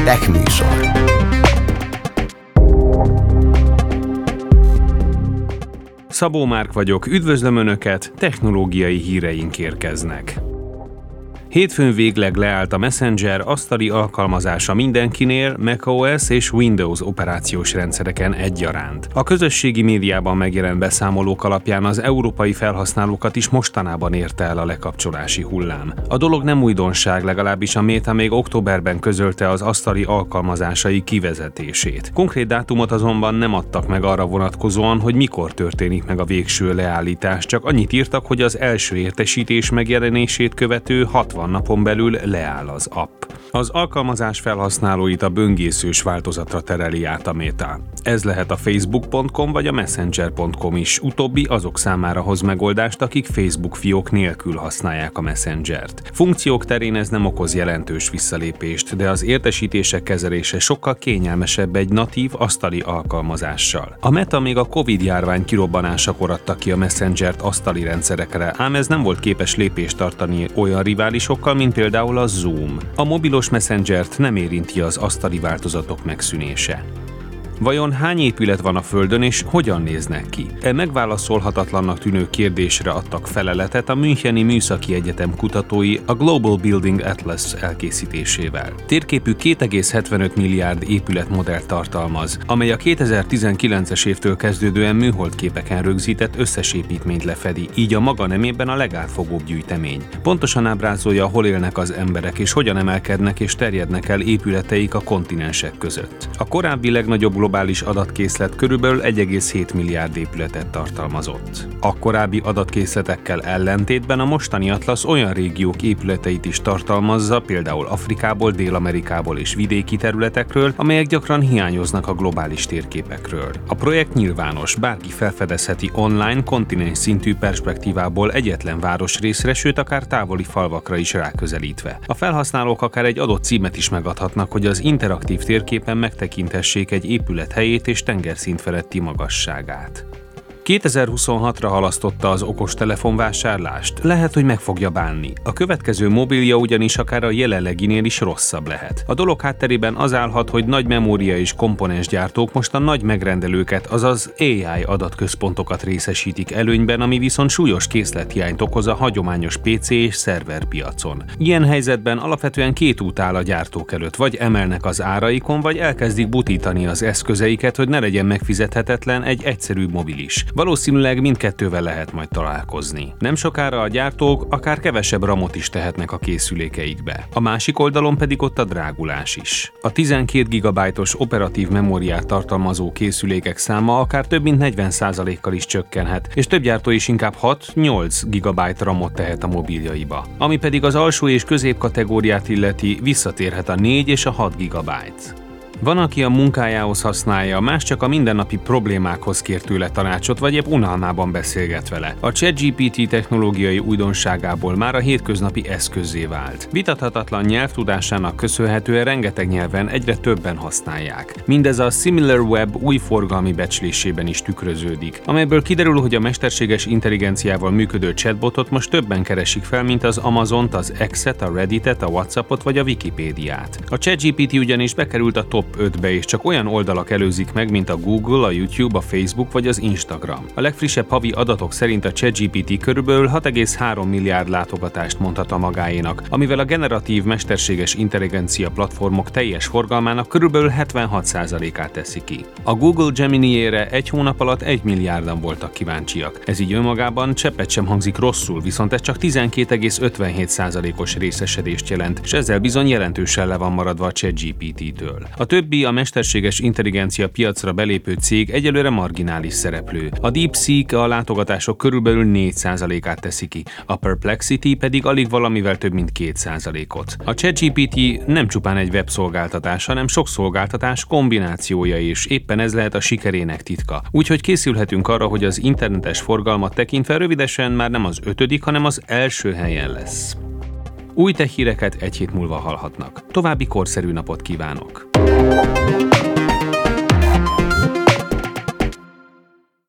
Tech műsor. Szabó Márk vagyok, üdvözlöm Önöket, technológiai híreink érkeznek. Hétfőn végleg leállt a Messenger asztali alkalmazása mindenkinél, macOS és Windows operációs rendszereken egyaránt. A közösségi médiában megjelent beszámolók alapján az európai felhasználókat is mostanában érte el a lekapcsolási hullám. A dolog nem újdonság, legalábbis a Meta még októberben közölte az asztali alkalmazásai kivezetését. Konkrét dátumot azonban nem adtak meg arra vonatkozóan, hogy mikor történik meg a végső leállítás, csak annyit írtak, hogy az első értesítés megjelenését követő 60 napon belül leáll az app. Az alkalmazás felhasználóit a böngészős változatra tereli át a Meta. Ez lehet a facebook.com vagy a messenger.com is, utóbbi azok számára hoz megoldást, akik Facebook fiók nélkül használják a Messengert. Funkciók terén ez nem okoz jelentős visszalépést, de az értesítések kezelése sokkal kényelmesebb egy natív asztali alkalmazással. A Meta még a Covid-járvány kirobbanásakor adta ki a Messengert asztali rendszerekre, ám ez nem volt képes lépést tartani olyan riválisokkal, mint például a Zoom. A mobilos Messengert nem érinti az asztali változatok megszűnése. Vajon hány épület van a Földön és hogyan néznek ki? Megválaszolhatatlannak tűnő kérdésre adtak feleletet a Müncheni Műszaki Egyetem kutatói a Global Building Atlas elkészítésével. Térképű 2,75 milliárd épületmodellt tartalmaz, amely a 2019-es évtől kezdődően műholdképeken rögzített összes építményt lefedi, így a maga nemében a legátfogóbb gyűjtemény. Pontosan ábrázolja, hol élnek az emberek és hogyan emelkednek és terjednek el épületeik a kontinensek között. A korábbi legnagyobb globális adatkészlet körülbelül 1,7 milliárd épületet tartalmazott. A korábbi adatkészletekkel ellentétben a mostani atlasz olyan régiók épületeit is tartalmazza, például Afrikából, Dél-Amerikából és vidéki területekről, amelyek gyakran hiányoznak a globális térképekről. A projekt nyilvános, bárki felfedezheti online, kontinens szintű perspektívából egyetlen városrészre, sőt akár távoli falvakra is ráközelítve. A felhasználók akár egy adott címet is megadhatnak, hogy az interaktív térképen megtekintessék egy épület helyét és tengerszint feletti magasságát. 2026-ra halasztotta az okostelefon vásárlást. Lehet, hogy meg fogja bánni. A következő mobilja ugyanis akár a jelenleginél is rosszabb lehet. A dolog hátterében az állhat, hogy nagy memória és komponensgyártók most a nagy megrendelőket, azaz AI adatközpontokat részesítik előnyben, ami viszont súlyos készlethiányt okoz a hagyományos PC és szerverpiacon. Ilyen helyzetben alapvetően két út áll a gyártók előtt, vagy emelnek az áraikon, vagy elkezdik butítani az eszközeiket, hogy ne legyen megfizethetetlen egy egyszerű mobil is. Valószínűleg mindkettővel lehet majd találkozni. Nem sokára a gyártók akár kevesebb RAM-ot is tehetnek a készülékeikbe. A másik oldalon pedig ott a drágulás is. A 12 GB-os operatív memóriát tartalmazó készülékek száma akár több mint 40%-kal is csökkenhet, és több gyártó is inkább 6-8 GB RAM-ot tehet a mobiljaiba. Ami pedig az alsó és középkategóriát illeti, visszatérhet a 4 és a 6 GB. Van, aki a munkájához használja, más csak a mindennapi problémákhoz kér tőle tanácsot, vagy épp unalmában beszélget vele. A ChatGPT technológiai újdonságából már a hétköznapi eszközzé vált. Vitathatatlan nyelvtudásának köszönhetően rengeteg nyelven egyre többen használják. Mindez a SimilarWeb új forgalmi becslésében is tükröződik, amelyből kiderül, hogy a mesterséges intelligenciával működő chatbotot most többen keresik fel, mint az Amazont, az X-et, a Redditet, a WhatsAppot vagy a Wikipédiát. A ChatGPT ugyanis bekerült a top 5-be, és csak olyan oldalak előzik meg, mint a Google, a YouTube, a Facebook vagy az Instagram. A legfrissebb havi adatok szerint a ChatGPT körülbelül 6,3 milliárd látogatást mondhat a magáénak, amivel a generatív mesterséges intelligencia platformok teljes forgalmának körülbelül 76%-át teszi ki. A Google Gemini-ére egy hónap alatt 1 milliárdan voltak kíváncsiak. Ez így önmagában cseppet sem hangzik rosszul, viszont ez csak 12,57%-os részesedést jelent, és ezzel bizony jelentősen le van maradva a ChatGPT-től. A többi a mesterséges intelligencia piacra belépő cég egyelőre marginális szereplő. A DeepSeek a látogatások körülbelül 4%-át teszi ki, a Perplexity pedig alig valamivel több mint 2%-ot. A ChatGPT nem csupán egy webszolgáltatás, hanem sok szolgáltatás kombinációja is, éppen ez lehet a sikerének titka. Úgyhogy készülhetünk arra, hogy az internetes forgalmat tekintve rövidesen már nem az 5., hanem az első helyen lesz. Új tech híreket egy hét múlva hallhatnak. További korszerű napot kívánok!